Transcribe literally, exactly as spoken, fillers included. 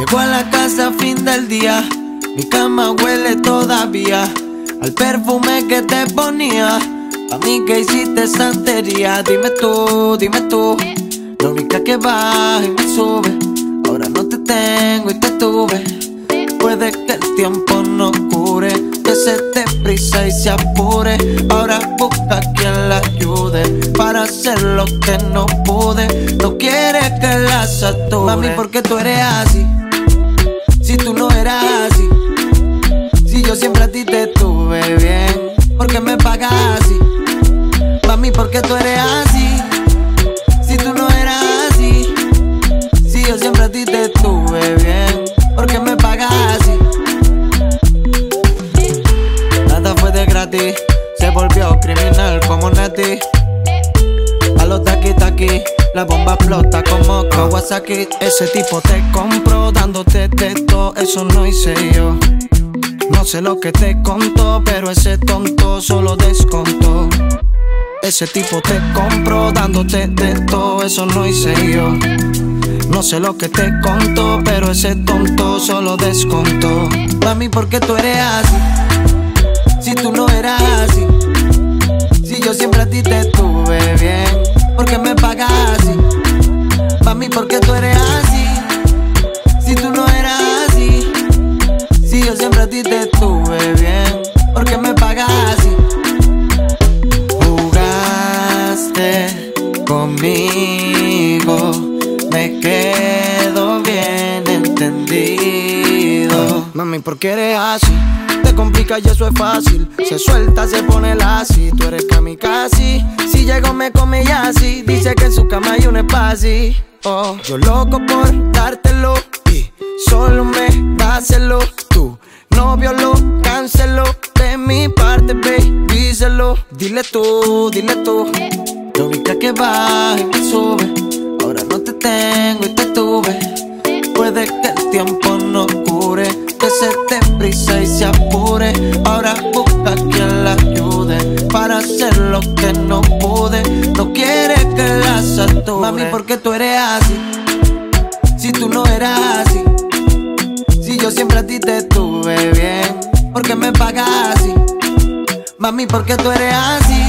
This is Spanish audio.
Llego a la casa a fin del día, mi cama huele todavía al perfume que te ponía. A mí que hiciste santería, dime tú, dime tú. La única que baja y me sube, ahora no te tengo y te tuve. Puede que el tiempo no cure, que se te prisa y se apure. Ahora busca quien la ayude para hacer lo que no pude. No quiere que la sature. Mami, ¿por qué tú eres así? Si tú no eras así. Si yo siempre a ti te tuve bien, ¿por qué me pagas así? Mami, ¿por qué tú eres así? Si tú no eras así. Si yo siempre a ti te tuve bien, ¿por qué me pagas así? Nada fue de gratis, se volvió criminal como Nati. A los taqui taqui, la bomba explota como Kawasaki. Ese tipo te compró dándote teto, eso no hice yo. No sé lo que te contó, pero ese tonto solo descontó. Ese tipo te compró dándote teto, eso no hice yo. No sé lo que te contó, pero ese tonto solo descontó. Mami, ¿por qué tú eres así? Si tú no eras así. Si yo siempre a ti te tuve bien, ¿por qué me pagas así? Mami, ¿por qué tú eres así? Si tú no eras así. Si yo siempre a ti te tuve bien, ¿por qué me pagas así? Jugaste conmigo, me quedo bien entendido. Mami, ¿por qué eres así? Te complica y eso es fácil. Se suelta, se pone lazi. Tú eres kamikaze. Si llego me come y así. Dice que en su cama hay un espacio. Oh, yo loco por dártelo y solo me dáselo. Tu novio lo canceló. De mi parte, baby, díselo. Dile tú, dile tú. La única que baja y me sube, ahora no te tengo y te tuve. Puede que el tiempo no cure, que se te prisa y se apure. Ahora busca quien la ayude para hacer lo que no pude. No quiere que la sature. Mami, ¿por qué tú eres así? Si tú no eras así. Si yo siempre a ti te tuve bien, ¿por qué me pagas así? Mami, ¿por qué tú eres así?